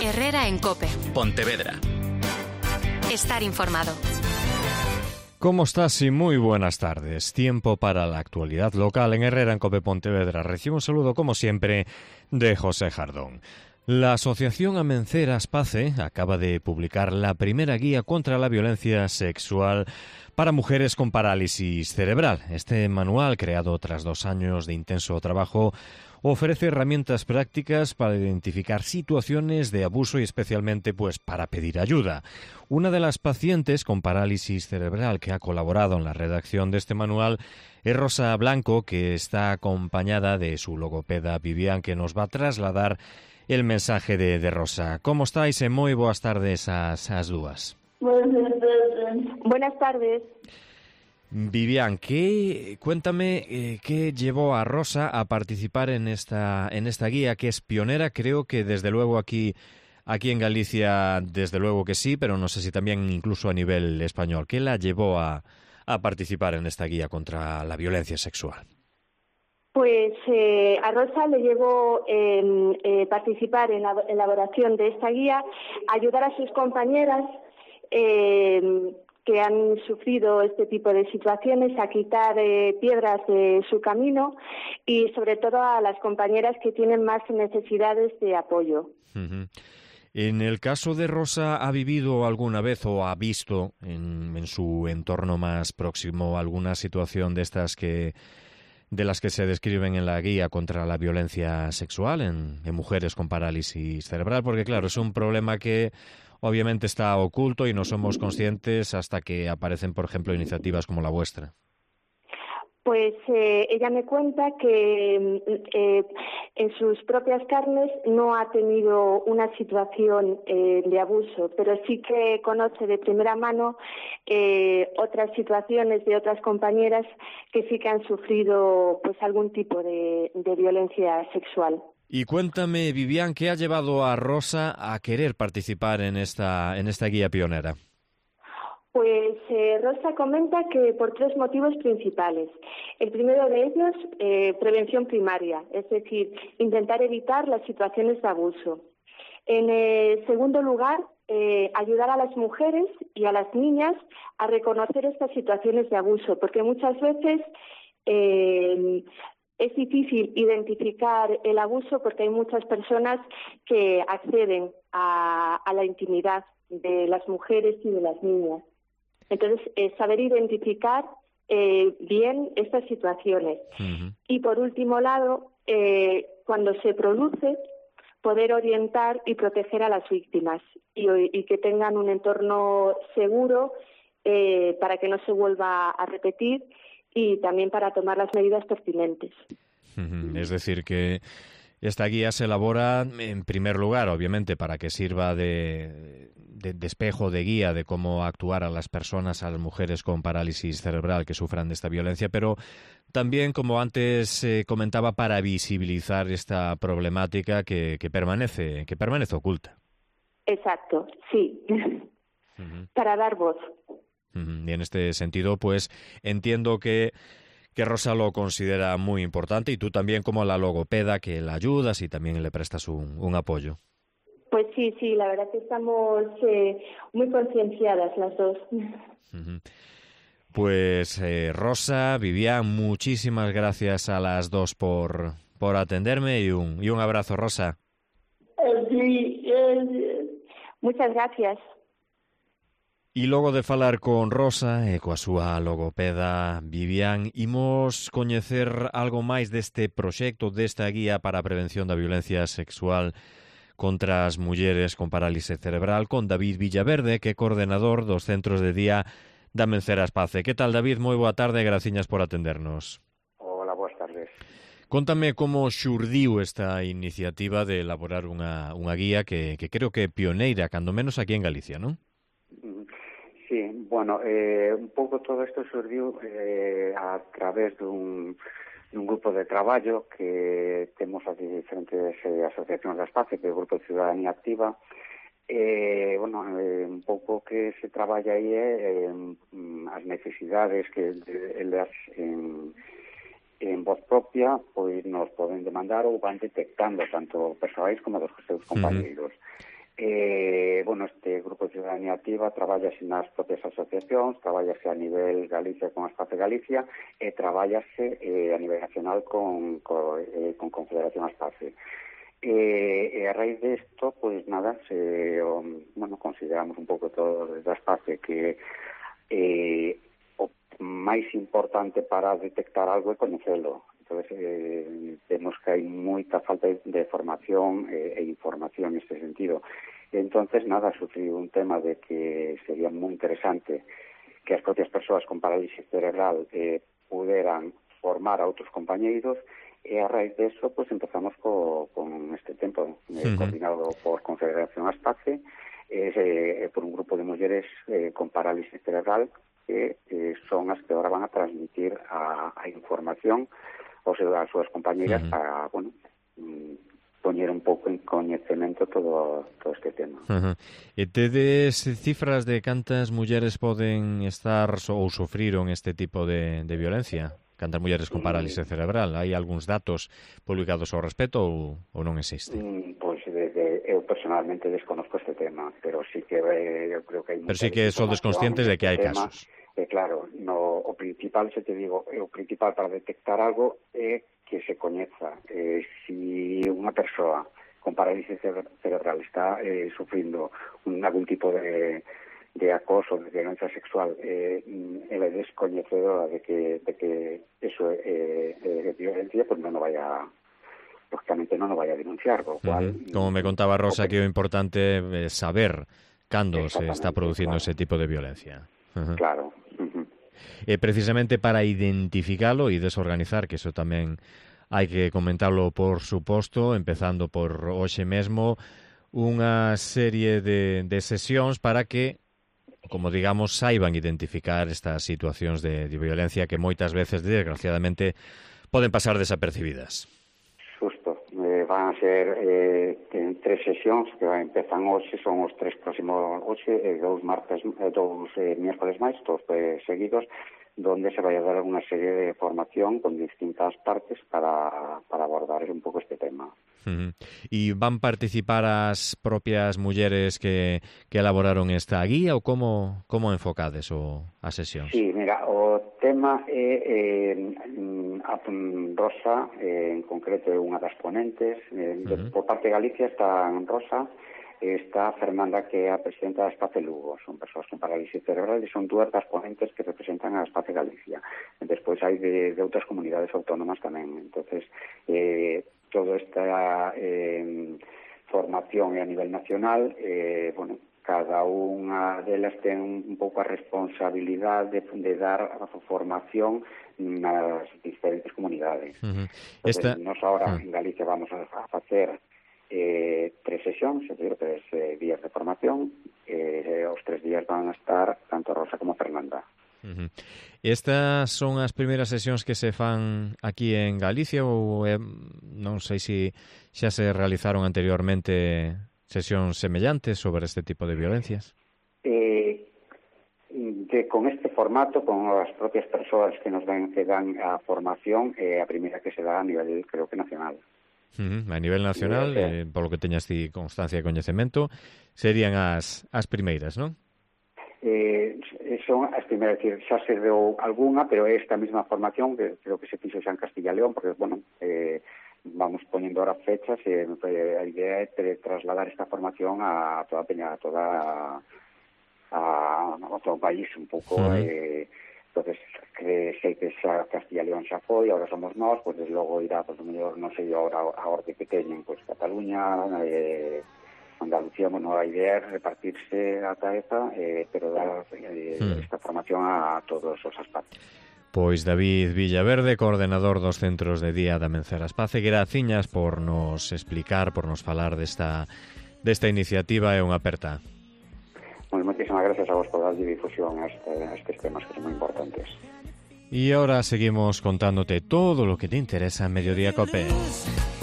Herrera en COPE. Pontevedra. Estar informado. ¿Cómo estás? Y muy buenas tardes. Tiempo para la actualidad local en Herrera en COPE Pontevedra. Recibo un saludo, como siempre, de José Jardón. La Asociación Amenceras Pace acaba de publicar la primera guía contra la violencia sexual para mujeres con parálisis cerebral. Este manual, creado tras 2 años de intenso trabajo, ofrece herramientas prácticas para identificar situaciones de abuso y especialmente para pedir ayuda. Una de las pacientes con parálisis cerebral que ha colaborado en la redacción de este manual es Rosa Blanco, que está acompañada de su logopeda Vivian, que nos va a trasladar el mensaje de Rosa. ¿Cómo estáis? Moi boas tardes ás dúas. Buenas tardes. Vivian, cuéntame qué llevó a Rosa a participar en esta guía, que es pionera. Creo que desde luego aquí en Galicia, desde luego que sí, pero no sé si también incluso a nivel español. ¿Qué la llevó a participar en esta guía contra la violencia sexual? Pues a Rosa le llevó participar en la elaboración de esta guía, ayudar a sus compañeras que han sufrido este tipo de situaciones, a quitar piedras de su camino y sobre todo a las compañeras que tienen más necesidades de apoyo. Uh-huh. En el caso de Rosa, ¿ha vivido alguna vez o ha visto en su entorno más próximo alguna situación de estas de las que se describen en la guía contra la violencia sexual en mujeres con parálisis cerebral? Porque claro, es un problema que obviamente está oculto y no somos conscientes hasta que aparecen, por ejemplo, iniciativas como la vuestra. Pues ella me cuenta que en sus propias carnes no ha tenido una situación de abuso, pero sí que conoce de primera mano otras situaciones de otras compañeras que sí que han sufrido pues algún tipo de violencia sexual. Y cuéntame, Vivian, ¿qué ha llevado a Rosa a querer participar en esta guía pionera? Pues Rosa comenta que por 3 motivos principales. El primero de ellos, prevención primaria, es decir, intentar evitar las situaciones de abuso. En segundo lugar, ayudar a las mujeres y a las niñas a reconocer estas situaciones de abuso, porque muchas veces es difícil identificar el abuso porque hay muchas personas que acceden a la intimidad de las mujeres y de las niñas. Entonces, saber identificar bien estas situaciones. Uh-huh. Y por último lado, cuando se produce, poder orientar y proteger a las víctimas y que tengan un entorno seguro para que no se vuelva a repetir y también para tomar las medidas pertinentes. Uh-huh. Es decir, que esta guía se elabora en primer lugar, obviamente, para que sirva de espejo, de guía de cómo actuar a las personas, a las mujeres con parálisis cerebral que sufran de esta violencia, pero también, como antes comentaba, para visibilizar esta problemática que permanece oculta. Exacto, sí. Uh-huh. Para dar voz. Uh-huh. Y en este sentido, pues entiendo que Rosa lo considera muy importante y tú también como la logopeda que la ayudas y también le prestas un apoyo. Pues sí, la verdad que estamos muy concienciadas las dos. Uh-huh. Pues Rosa, Vivian, muchísimas gracias a las dos por atenderme y un abrazo, Rosa. Muchas gracias. E logo de falar con Rosa e coa súa logopeda Vivian, imos coñecer algo máis deste proxecto, desta guía para a prevención da violencia sexual contra as mulleres con parálisis cerebral con David Villaverde, que é coordenador dos centros de día da Amenceras Pace. Que tal, David? Moi boa tarde e graciñas por atendernos. Hola, boas tardes. Contame como xurdiu esta iniciativa de elaborar unha guía que creo que é pioneira, cando menos aquí en Galicia, non? Sí, bueno, un pouco todo isto surdiu a través dun grupo de traballo que temos as diferentes asociacións das PACE, que é o Grupo de Ciudadanía Activa. Un pouco que se traballa aí as necesidades que elas en voz propia pois nos poden demandar ou van detectando tanto persoais como dos seus compañeiros. Bueno, este Grupo de Ciudadanía Activa traballase nas propias asociacións, traballase a nivel Galicia con Aspace Galicia e traballase a nivel nacional con Confederación Aspace. E a raíz desto, pois nada, consideramos un pouco todo desde Aspace que o máis importante para detectar algo é coñecelo. Entón, vemos que hai moita falta de formación e información neste sentido. Entonces, nada, sufriu un tema de que sería moi interesante que as propias persoas con parálisis cerebral puderan formar a outros compañeiros, e a raíz de eso, pues empezamos con este tempo coordinado por Confederación Aspace, por un grupo de mulleres con parálisis cerebral que son as que ahora van a transmitir a información as súas compañeiras para, poñer un pouco en coñecemento todo este tema. E tedes cifras de cantas mulleres poden estar ou sufriron este tipo de violencia? Cantas mulleres con parálisis cerebral? Hai algúns datos publicados ao respecto ou non existe? Pois eu personalmente desconozco este tema, pero sí que eu creo que hai... Pero sí que sodes conscientes de que hai casos. Claro, o principal, se te digo, o principal para detectar algo é que se coñeza. Si unha persoa con parálisis cerebral está sufrindo algún tipo de acoso, de violencia sexual, ela é descoñecedora de que eso é violencia, pues lógicamente non o vai a denunciar, o cual... Como me contaba Rosa, que o importante é saber cando se está producindo ese tipo de violencia. Claro. Precisamente para identificalo e desorganizar, que eso tamén hai que comentarlo, por suposto, empezando por hoxe mesmo, unha serie de sesións para que, como digamos, saiban identificar estas situacións de violencia que moitas veces, desgraciadamente, poden pasar desapercibidas. Justo. Van a ser 3 sesións que empezan hoxe, son os 3 próximos hoxe, dous miércoles máis, todos seguidos, donde se vai a dar unha serie de formación con distintas partes para abordar un pouco este tema. E van participar as propias mulleres que elaboraron esta guía, ou como enfocades as sesións? Sí, mira, o tema é Rosa, en concreto é unha das ponentes. Por parte de Galicia está Rosa, está Fernanda, que é a presidenta da Aspace Lugo. Son persoas con parálisis cerebral e son dúas das ponentes que representan a Aspace Galicia. Despois hai de outras comunidades autónomas tamén. Entonces, toda esta formación é a nivel nacional, cada unha delas ten un pouco a responsabilidade de dar a formación nas diferentes comunidades. Entonces, nos ahora en Galicia vamos a facer 3 sesións, es decir, 3 días de formación, os 3 días van a estar tanto Rosa como Fernanda. Estas son as primeiras sesións que se fan aquí en Galicia, ou non sei se xa se realizaron anteriormente sesións semellantes sobre este tipo de violencias? Con este formato, con as propias persoas que nos dan a formación, a primeira que se dá a nivel, creo que nacional. A nivel nacional, polo que teñas ti constancia e coñecemento, serían as primeiras, non? Son as primeiras, decir, xa se deu algunha, pero esta mesma formación que creo que se fixo xa en Castilla e León, porque, vamos poñendo ahora fechas e a idea é trasladar esta formación a toda a Peña, a todo o país un pouco. Entonces, sei que xa Castilla e León xa foi, agora somos nós, pois desde logo irá, pois, mellor, non sei agora a orde que teñen, pois Cataluña, Andalucía, a idea é repartirse a tarefa, pero dar esta formación a todos os aspectos. Pois David Villaverde, coordenador dos centros de día da Mencer Aspace, graciñas por nos explicar, por nos falar desta iniciativa, é unha aperta. Moitísimas gracias a vos por dar difusión a estes temas que son moi importantes. E ahora seguimos contándote todo lo que te interesa en Mediodía Cope.